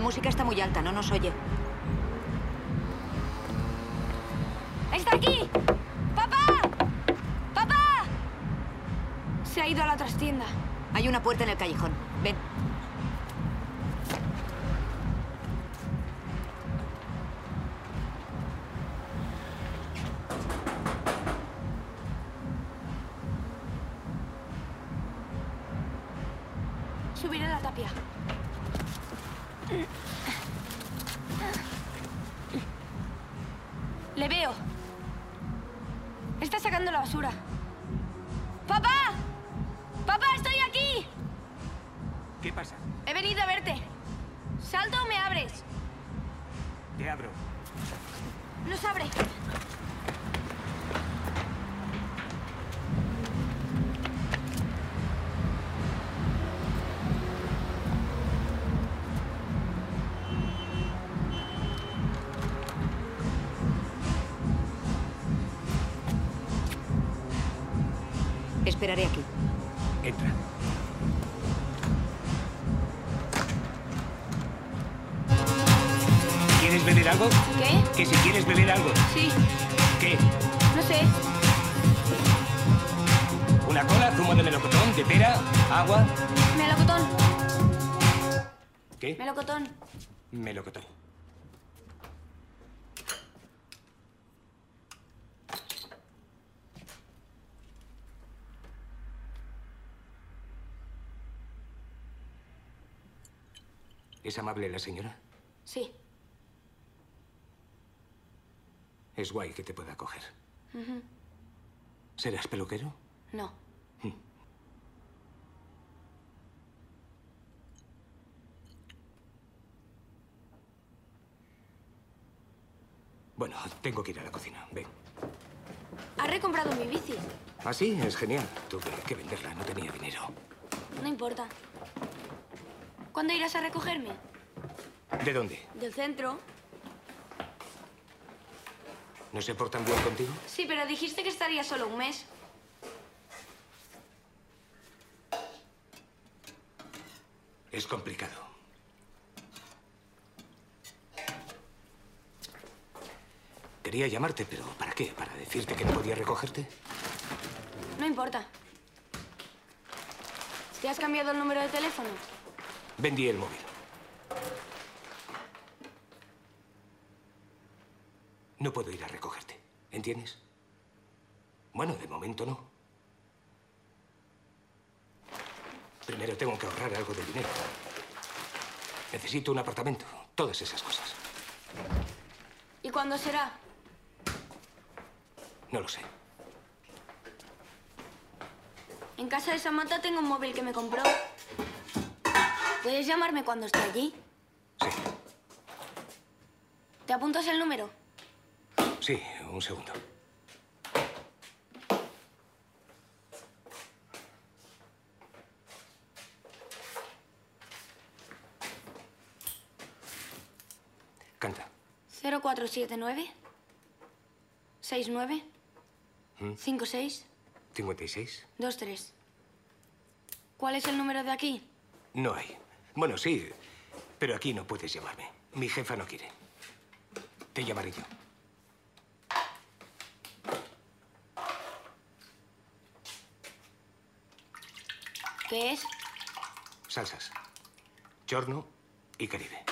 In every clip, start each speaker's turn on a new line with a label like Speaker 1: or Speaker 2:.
Speaker 1: música está muy alta, no nos oye.
Speaker 2: ¡Está aquí! ¡Papá! ¡Papá! Se ha ido a la trastienda.
Speaker 1: Hay una puerta en el callejón. Ven.
Speaker 2: Subiré la tapia. Le veo. Está sacando la basura. ¡Papá! ¡Papá, estoy aquí!
Speaker 3: ¿Qué pasa?
Speaker 2: He venido a verte. ¿Salto o me abres?
Speaker 3: Te abro.
Speaker 2: No se abre.
Speaker 1: Esperaré aquí.
Speaker 3: Entra. ¿Quieres beber algo?
Speaker 2: ¿Qué?
Speaker 3: Que si quieres beber algo.
Speaker 2: Sí.
Speaker 3: ¿Qué?
Speaker 2: No sé.
Speaker 3: ¿Una cola, zumo de melocotón, de pera, agua?
Speaker 2: Melocotón.
Speaker 3: ¿Qué?
Speaker 2: Melocotón.
Speaker 3: Melocotón. ¿Es amable la señora?
Speaker 2: Sí.
Speaker 3: Es guay que te pueda acoger. ¿Serás peluquero?
Speaker 2: No.
Speaker 3: Bueno, tengo que ir a la cocina. Ven.
Speaker 2: Has recomprado mi bici.
Speaker 3: ¿Ah, sí? Es genial. Tuve que venderla. No tenía dinero.
Speaker 2: No importa. ¿Cuándo irás a recogerme?
Speaker 3: ¿De dónde?
Speaker 2: Del centro.
Speaker 3: ¿No se portan bien contigo?
Speaker 2: Sí, pero dijiste que estaría solo un mes.
Speaker 3: Es complicado. Quería llamarte, pero ¿para qué? ¿Para decirte que no podía recogerte?
Speaker 2: No importa. ¿Te has cambiado el número de teléfono?
Speaker 3: Vendí el móvil. No puedo ir a recogerte, ¿entiendes? Bueno, de momento no. Primero tengo que ahorrar algo de dinero. Necesito un apartamento, todas esas cosas.
Speaker 2: ¿Y cuándo será?
Speaker 3: No lo sé.
Speaker 2: En casa de Samantha tengo un móvil que me compró. ¿Puedes llamarme cuando esté allí?
Speaker 3: Sí.
Speaker 2: ¿Te apuntas el número?
Speaker 3: Sí, un segundo. Canta.
Speaker 2: 0479 69 56
Speaker 3: ¿56?
Speaker 2: 23. ¿Cuál es el número de aquí?
Speaker 3: No hay. Bueno, sí, pero aquí no puedes llamarme. Mi jefa no quiere. Te llamaré yo.
Speaker 2: ¿Qué es?
Speaker 3: Salsas. Chorno y Caribe.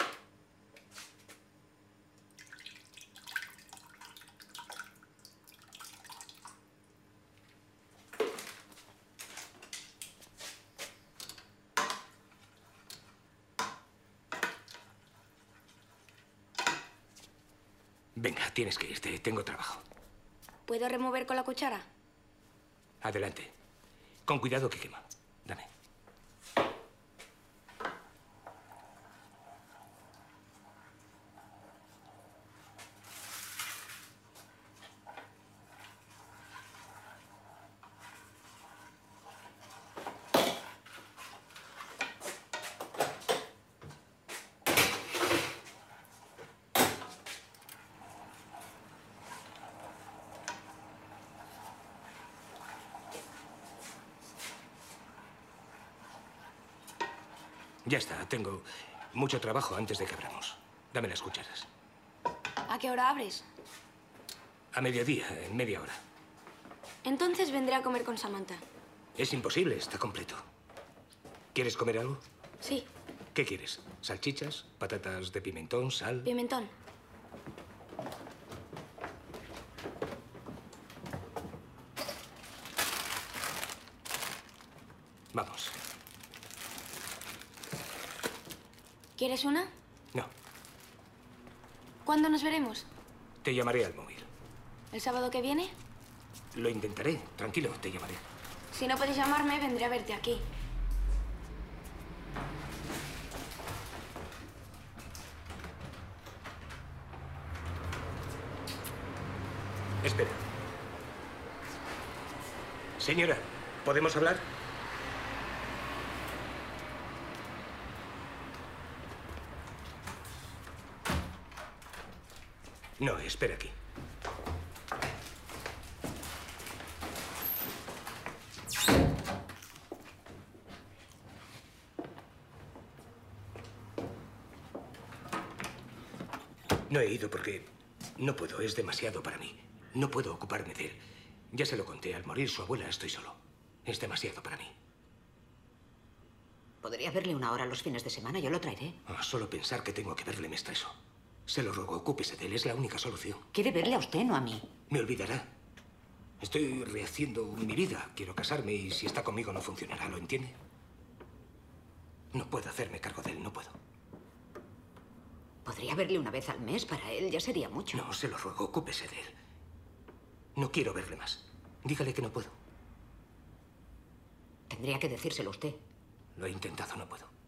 Speaker 3: Venga, tienes que irte. Tengo trabajo.
Speaker 2: ¿Puedo remover con la cuchara?
Speaker 3: Adelante. Con cuidado que quema. Dame. Ya está, tengo Mucho trabajo antes de que abramos. Dame las cucharas.
Speaker 2: ¿A qué hora abres?
Speaker 3: A mediodía, en media hora.
Speaker 2: Entonces vendré a comer con Samantha.
Speaker 3: Es imposible, está completo. ¿Quieres comer algo?
Speaker 2: Sí,
Speaker 3: ¿Qué quieres? ¿Salchichas? ¿Patatas de pimentón? ¿Sal?
Speaker 2: pimentón.
Speaker 3: Vamos.
Speaker 2: ¿Quieres una?
Speaker 3: No,
Speaker 2: ¿Cuándo nos veremos?
Speaker 3: te llamaré al móvil.
Speaker 2: ¿El sábado que viene?
Speaker 3: Lo intentaré. Tranquilo, te llamaré.
Speaker 2: Si no puedes llamarme, vendré a verte aquí.
Speaker 3: Espera. Señora, ¿podemos hablar? No, espera aquí. No he ido porque no puedo, es demasiado para mí. No puedo ocuparme de él. Ya se lo conté, al morir su abuela estoy solo. Es demasiado para mí.
Speaker 1: Podría verle una hora los fines de semana, yo lo traeré.
Speaker 3: Solo pensar que tengo que verle me estreso. Se lo ruego, ocúpese de él, es la única solución.
Speaker 1: Quiere verle a usted, no a mí.
Speaker 3: Me olvidará. Estoy rehaciendo mi vida. Quiero casarme y si está conmigo no funcionará, ¿lo entiende? No puedo hacerme cargo de él, no puedo.
Speaker 1: Podría verle una vez al mes, para él ya sería mucho.
Speaker 3: No, se lo ruego, ocúpese de él. No quiero verle más. Dígale que no puedo.
Speaker 1: Tendría que decírselo usted.
Speaker 3: Lo he intentado, no puedo.